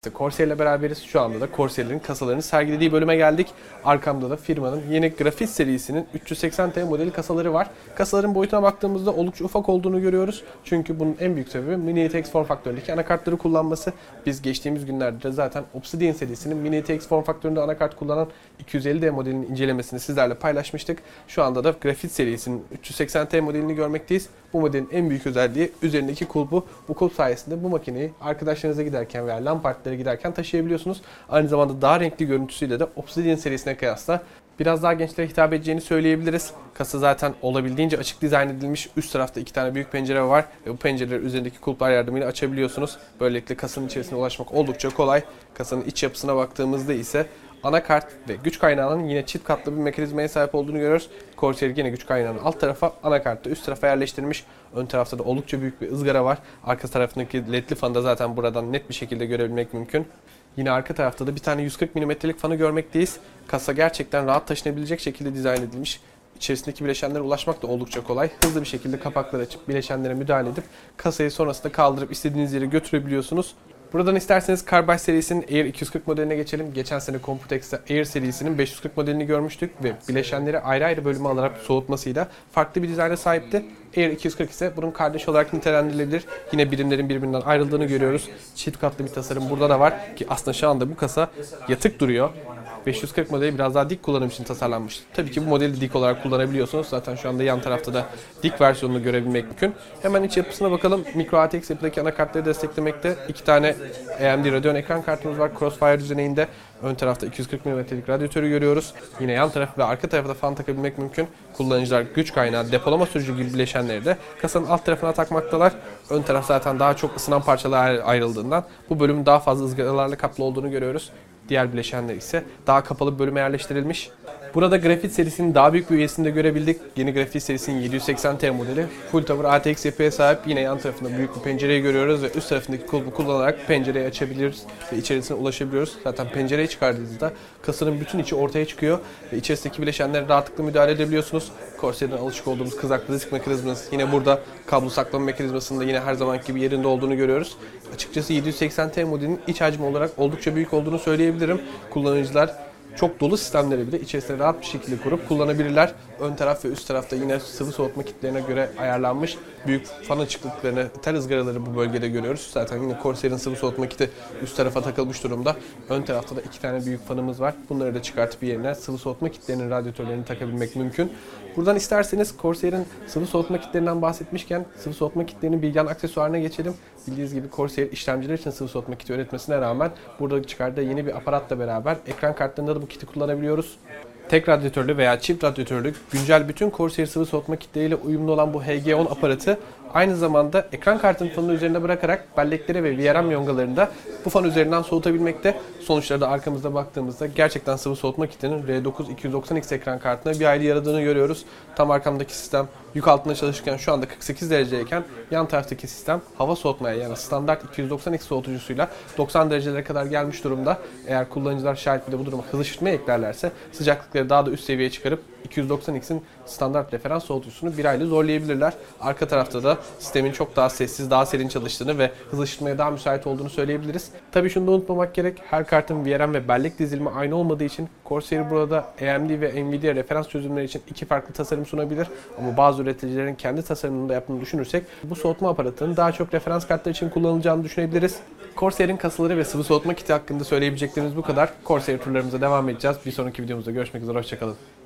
Expo'da Corsair ile beraberiz. Şu anda da Corsair'lerin kasalarını sergilediği bölüme geldik. Arkamda da firmanın yeni Grafit serisinin 380T modeli kasaları var. Kasaların boyutuna baktığımızda oldukça ufak olduğunu görüyoruz. Çünkü bunun en büyük sebebi Mini ETX form faktöründeki anakartları kullanması. Biz geçtiğimiz günlerde de zaten Obsidian serisinin Mini ETX form faktöründe anakart kullanan 250D modelinin incelemesini sizlerle paylaşmıştık. Şu anda da Grafit serisinin 380T modelini görmekteyiz. Bu modelin en büyük özelliği üzerindeki kulpu. Bu kulp sayesinde bu makineyi arkadaşlarınıza giderken veya LAN partilere giderken taşıyabiliyorsunuz. Aynı zamanda daha renkli görüntüsüyle de Obsidian serisine kıyasla biraz daha gençlere hitap edeceğini söyleyebiliriz. Kasa zaten olabildiğince açık dizayn edilmiş. Üst tarafta 2 tane büyük pencere var ve bu pencereleri üzerindeki kulplar yardımıyla açabiliyorsunuz. Böylelikle kasanın içerisine ulaşmak oldukça kolay. Kasanın iç yapısına baktığımızda ise anakart ve güç kaynağının yine çift katlı bir mekanizmaya sahip olduğunu görüyoruz. Corsair yine güç kaynağını alt tarafa, anakartı üst tarafa yerleştirmiş. Ön tarafta da oldukça büyük bir ızgara var. Arka tarafındaki ledli fanı da zaten buradan net bir şekilde görebilmek mümkün. Yine arka tarafta da bir tane 140 mm'lik fanı görmekteyiz. Kasa gerçekten rahat taşınabilecek şekilde dizayn edilmiş. İçerisindeki bileşenlere ulaşmak da oldukça kolay. Hızlı bir şekilde kapakları açıp bileşenlere müdahale edip kasayı sonrasında kaldırıp istediğiniz yere götürebiliyorsunuz. Buradan isterseniz Carbide serisinin Air 240 modeline geçelim. Geçen sene Computex'te Air serisinin 540 modelini görmüştük ve bileşenleri ayrı ayrı bölüme alarak soğutmasıyla farklı bir dizayna sahipti. Air 240 ise bunun kardeşi olarak nitelendirilebilir. Yine birimlerin birbirinden ayrıldığını görüyoruz. Çift katlı bir tasarım burada da var ki aslında şu anda bu kasa yatık duruyor. 540 modeli biraz daha dik kullanım için tasarlanmış. Tabii ki bu modeli dik olarak kullanabiliyorsunuz. Zaten şu anda yan tarafta da dik versiyonunu görebilmek mümkün. Hemen iç yapısına bakalım. Micro ATX yapıdaki anakartları desteklemekte. 2 tane AMD Radeon ekran kartımız var. Crossfire düzeninde. Ön tarafta 240 mm'lik radyatörü görüyoruz. Yine yan tarafı ve arka tarafta fan takabilmek mümkün. Kullanıcılar güç kaynağı, depolama sürücü gibi bileşenleri de kasanın alt tarafına takmaktalar. Ön taraf zaten daha çok ısınan parçalara ayrıldığından bu bölümün daha fazla ızgaralarla kaplı olduğunu görüyoruz. Diğer bileşenler ise daha kapalı bir bölüme yerleştirilmiş. Burada Grafit serisinin daha büyük bir üyesini de görebildik. Yeni Grafit serisinin 780T modeli Full Tower ATX yapıya sahip. Yine yan tarafında büyük bir pencereyi görüyoruz ve üst tarafındaki kulpu kullanarak pencereyi açabiliyoruz ve içerisine ulaşabiliyoruz. Zaten pencereyi çıkardığınızda kasanın bütün içi ortaya çıkıyor ve içerisindeki bileşenlere rahatlıkla müdahale edebiliyorsunuz. Corsair'den alışık olduğumuz kızaklı disk mekanizması yine burada, kablo saklama mekanizmasında yine her zamanki gibi yerinde olduğunu görüyoruz. Açıkçası 780T modelinin iç hacmi olarak oldukça büyük olduğunu söyleyebilirim. Kullanıcılar çok dolu sistemleri bile içerisine rahat bir şekilde kurup kullanabilirler. Ön taraf ve üst tarafta yine sıvı soğutma kitlerine göre ayarlanmış büyük fan açıklıklarını, tel ızgaraları bu bölgede görüyoruz. Zaten yine Corsair'in sıvı soğutma kiti üst tarafa takılmış durumda. Ön tarafta da 2 tane büyük fanımız var. Bunları da çıkartıp yerine sıvı soğutma kitlerinin radyatörlerini takabilmek mümkün. Buradan isterseniz Corsair'in sıvı soğutma kitlerinden bahsetmişken sıvı soğutma kitlerinin bir yan aksesuarına geçelim. Bildiğiniz gibi Corsair işlemciler için sıvı soğutma kiti üretmesine rağmen burada çıkardığı yeni bir aparatla beraber ekran kartlarında da bu kiti kullanabiliyoruz. Tek radyatörlü veya çift radyatörlü güncel bütün Corsair sıvı soğutma kitleriyle uyumlu olan bu HG10 aparatı aynı zamanda ekran kartının fanını üzerine bırakarak bellekleri ve VRM yongalarını da bu fan üzerinden soğutabilmekte. Sonuçları da arkamızda baktığımızda gerçekten sıvı soğutma kitinin R9 290X ekran kartına bir aile yaradığını görüyoruz. Tam arkamdaki sistem yük altında çalışırken şu anda 48 dereceyken yan taraftaki sistem hava soğutmaya yani standart 290X soğutucusuyla 90 derecelere kadar gelmiş durumda. Eğer kullanıcılar şayet bir de bu duruma hız ışıtma eklerlerse sıcaklıkları daha da üst seviyeye çıkarıp 290X'in standart referans soğutucusunu bir aile zorlayabilirler. Arka tarafta da sistemin çok daha sessiz, daha serin çalıştığını ve hız ışıtmaya daha müsait olduğunu söyleyebiliriz. Tabii şunu da unutmamak gerek. Her kartın VRM ve bellek dizilimi aynı olmadığı için Corsair burada AMD ve Nvidia referans çözümleri için 2 farklı tasarım sunabilir. Ama bazı üreticilerin kendi tasarımını da yaptığını düşünürsek bu soğutma aparatının daha çok referans kartlar için kullanılacağını düşünebiliriz. Corsair'in kasaları ve sıvı soğutma kiti hakkında söyleyebileceklerimiz bu kadar. Corsair turlarımıza devam edeceğiz. Bir sonraki videomuzda görüşmek üzere. Hoşçakalın.